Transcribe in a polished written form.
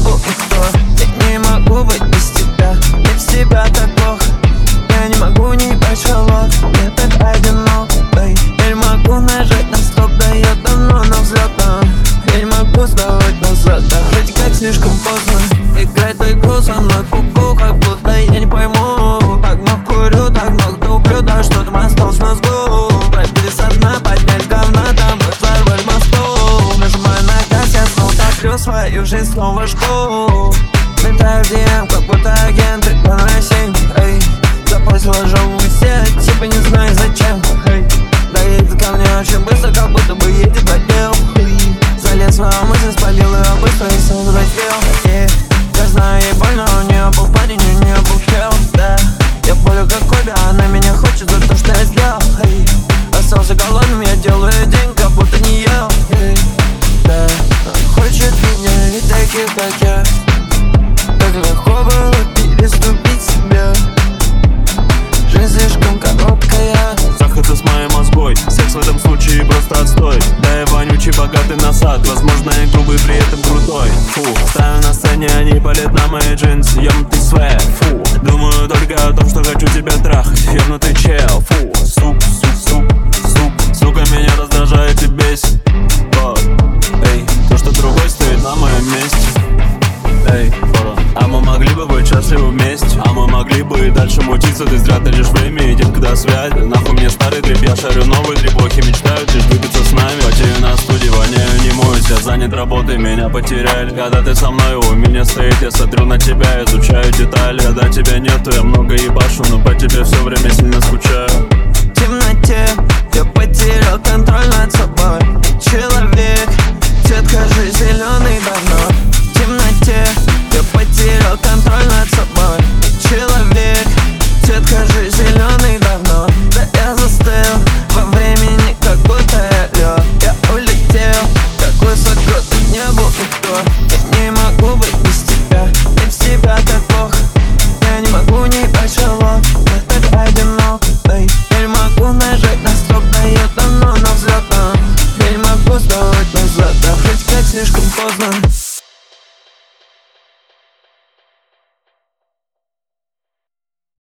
могу никто. Я не могу быть без тебя, без тебя так плохо. Я не могу не брать шалок, мне так одиноко. Я не могу нажать на стоп, да я давно на взлетном. Я не могу сдавать назад, да хоть как слишком поздно. Играть в игру со мной куку, как будто я не пойму. Так много курю, так много туплю, да что там осталось в мозгу. Пробили со дна, поднять говна, там взорвали мосту. Нажимаю на газ, я снова топлю свою жизнь, снова жгу. Летаю в DM, как будто агент 207. Эй, запустила живую сеть, типа не знаю зачем. Эй, доедет ко мне очень быстро, как будто бы едет в отдел. Залез в свою мысль, спалил ее быстро и сразу раздел. Я знаю, ей больно, у нее был парень, у нее был чел, да. Я болю как Коби, она меня хочет за то, что я сделал. Эй, остался голодным, я делаю день, как будто не ел. Эй, да, хочет меня и таких, как я. Так легко было переступить себя. Жизнь слишком короткая. Захоты с моей мозгой, секс в этом случае просто отстой. Да я вонючий, богатый насад, возможно я грубый, при этом крутой. Фу, ставлю на сцене, они палят на мои джинсы, ёбнутый свэг. Фу, думаю только о том, что хочу тебя трахать, ёбнутый чел. Фу, сука, меня раздражает и бесит. Вот, эй, то, что другой стоит на моем месте. Эй, а мы могли бы быть счастливы вместе. А мы могли бы и дальше мутиться. Ты зря тратишь время и детка связь. Нахуй мне старый дрип, я шарю новый дрип. Охи мечтают лишь двигаться с нами. Потею на студии, воняю, не моюсь. Я занят работой, меня потеряли. Когда ты со мной, у меня стоит. Я смотрю на тебя, изучаю детали. Когда тебя нету, я много ебашу, но по тебе все время сильно скучаю. В темноте я потерял контроль над собой.